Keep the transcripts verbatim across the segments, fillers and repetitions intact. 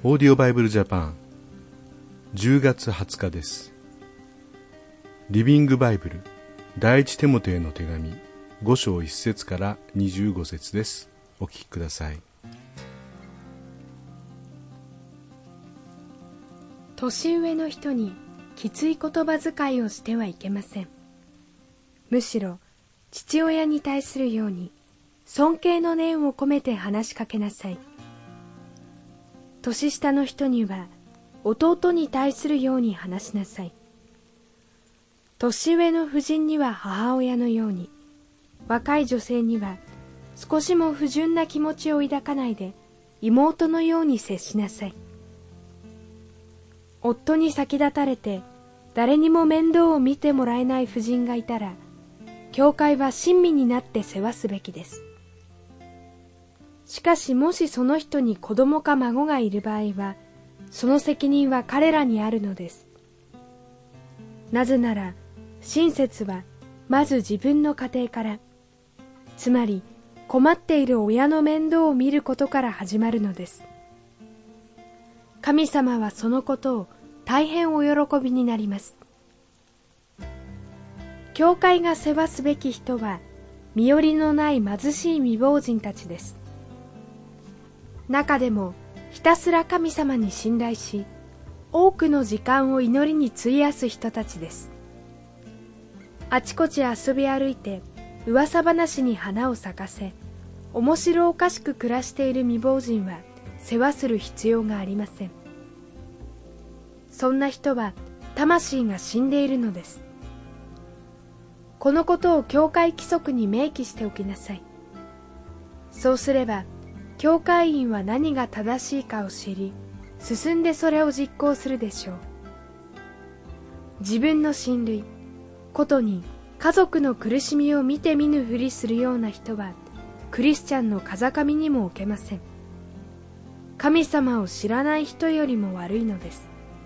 オーディオバイブルジャパンじゅうがつはつかです。リビングバイブル第一テモテへの手紙ご章いっ節からにじゅうご節です。お聞きください。 年上の人にきつい言葉遣いをしてはいけません。むしろ父親に対するように尊敬の念を込めて話しかけなさい。年下の人には弟に対するように話しなさい。年上の婦人には母親のように、若い女性には少しも不純な気持ちを抱かないで妹のように接しなさい。夫に先立たれて誰にも面倒を見てもらえない婦人がいたら、教会は親身になって世話すべきです。しかしもしその人に子供か孫がいる場合は、その責任は彼らにあるのです。なぜなら、親切はまず自分の家庭から、つまり困っている親の面倒を見ることから始まるのです。神様はそのことを大変お喜びになります。教会が世話すべき人は、身寄りのない貧しい未亡人たちです。中でもひたすら神様に信頼し、多くの時間を祈りに費やす人たちです。あちこち遊び歩いて噂話に花を咲かせ、面白おかしく暮らしている未亡人は世話する必要がありません。そんな人は魂が死んでいるのです。このことを教会規則に明記しておきなさい。そうすれば教会員は何が正しいかを知り、進んでそれを実行するでしょう。自分の親類、ことに家族の苦しみを見て見ぬふりするような人は、クリスチャンの風上にも置けません。神様を知らない人よりも悪いのです。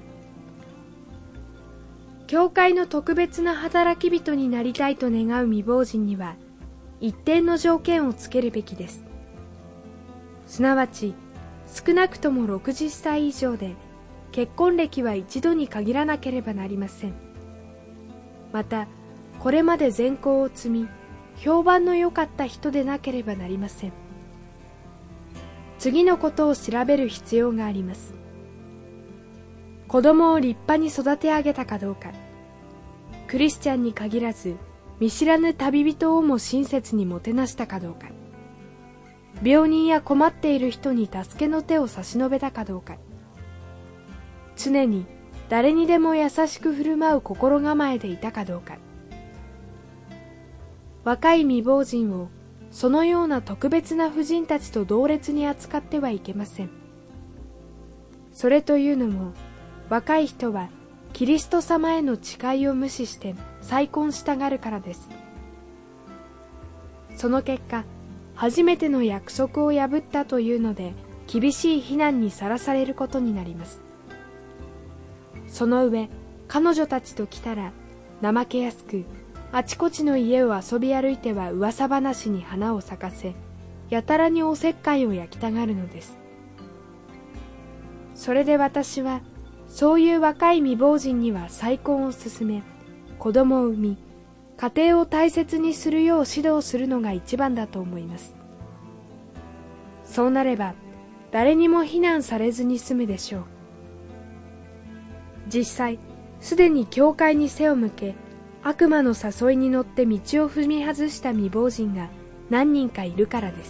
教会の特別な働き人になりたいと願う未亡人には、一定の条件をつけるべきです。すなわち少なくともろくじゅっさい以上で、結婚歴は一度に限らなければなりません。またこれまで善行を積み評判の良かった人でなければなりません。次のことを調べる必要があります。子供を立派に育て上げたかどうか、クリスチャンに限らず見知らぬ旅人をも親切にもてなしたかどうか、病人や困っている人に助けの手を差し伸べたかどうか、常に誰にでも優しく振る舞う心構えでいたかどうか。若い未亡人をそのような特別な婦人たちと同列に扱ってはいけません。それというのも、若い人はキリスト様への誓いを無視して再婚したがるからです。その結果、初めての約束を破ったというので厳しい非難にさらされることになります。その上、彼女たちと来たら怠けやすく、あちこちの家を遊び歩いては噂話に花を咲かせ、やたらにおせっかいを焼きたがるのです。それで私はそういう若い未亡人には再婚を進め、子供を産み、家庭を大切にするよう指導するのが一番だと思います。そうなれば誰にも非難されずに済むでしょう。実際すでに教会に背を向け、悪魔の誘いに乗って道を踏み外した未亡人が何人かいるからです。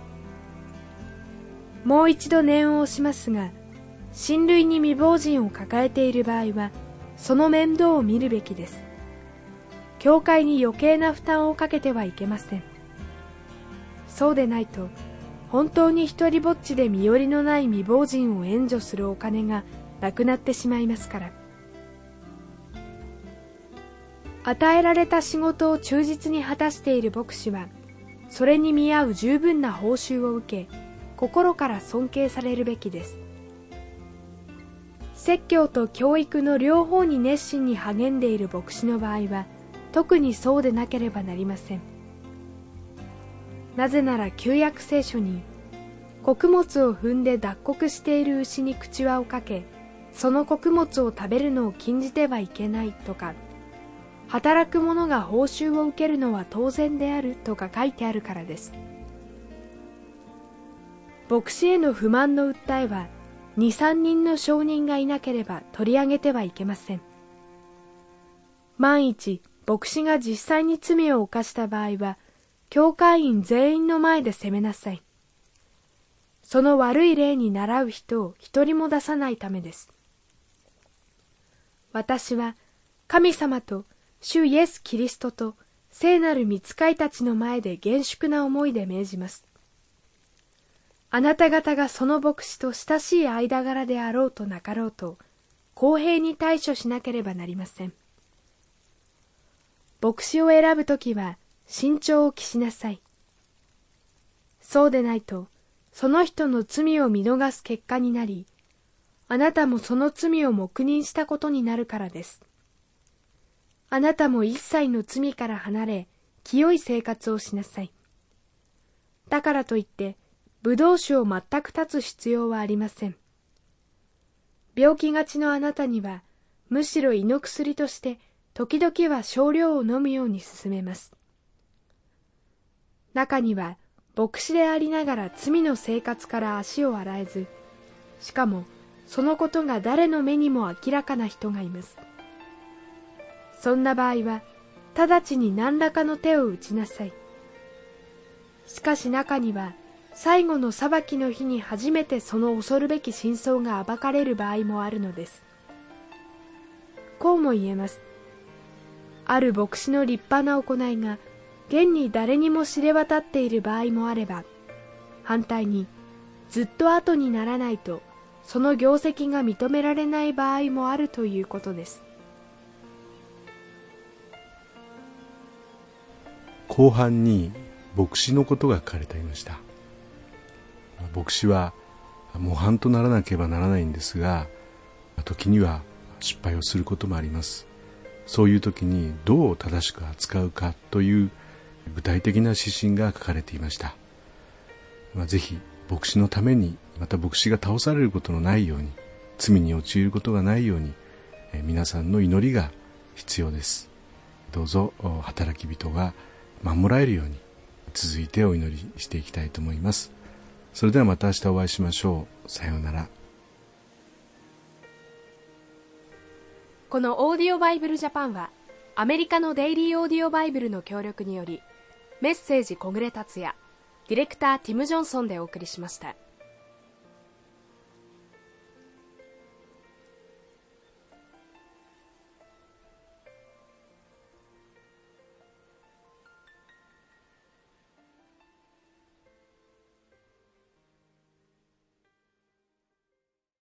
もう一度念を押しますが、親類に未亡人を抱えている場合はその面倒を見るべきです。教会に余計な負担をかけてはいけません。そうでないと、本当に一人ぼっちで身寄りのない未亡人を援助するお金がなくなってしまいますから。与えられた仕事を忠実に果たしている牧師は、それに見合う十分な報酬を受け、心から尊敬されるべきです。説教と教育の両方に熱心に励んでいる牧師の場合は、特にそうでなければなりません。なぜなら旧約聖書に、 穀物を踏んで脱穀している牛に口輪をかけ、その穀物を食べるのを禁じてはいけないとか、働く者が報酬を受けるのは当然であるとか書いてあるからです。牧師への不満の訴えは、二、三人の証人がいなければ取り上げてはいけません。万一、牧師が実際に罪を犯した場合は、教会員全員の前で責めなさい。その悪い例に倣う人を一人も出さないためです。私は神様と主イエス・キリストと聖なる御使いたちの前で厳粛な思いで命じます。あなた方がその牧師と親しい間柄であろうとなかろうと、公平に対処しなければなりません。牧師を選ぶときは慎重を期しなさい。そうでないと、その人の罪を見逃す結果になり、あなたもその罪を黙認したことになるからです。あなたも一切の罪から離れ、清い生活をしなさい。だからといって、ブドウ酒を全く断つ必要はありません。病気がちのあなたには、むしろ胃の薬として、時々は少量を飲むように勧めます。中には、牧師でありながら罪の生活から足を洗えず、しかもそのことが誰の目にも明らかな人がいます。そんな場合は、直ちに何らかの手を打ちなさい。しかし中には、最後の裁きの日に初めてその恐るべき真相が暴かれる場合もあるのです。こうも言えます。ある牧師の立派な行いが、現に誰にも知れ渡っている場合もあれば、反対にずっと後にならないとその業績が認められない場合もあるということです。 後半に牧師のことが書かれていました。牧師は模範とならなければならないんですが、時には失敗をすることもあります。そういう時にどう正しく扱うかという具体的な指針が書かれていました。まあ、ぜひ牧師のために、また牧師が倒されることのないように、罪に陥ることがないように、え皆さんの祈りが必要です。どうぞ働き人が守られるように続いてお祈りしていきたいと思います。それではまた明日お会いしましょう。さようなら。 このオーディオバイブルジャパンはアメリカのデイリーオーディオバイブルの協力により、メッセージ小暮達也、ディレクターティム・ジョンソンでお送りしました。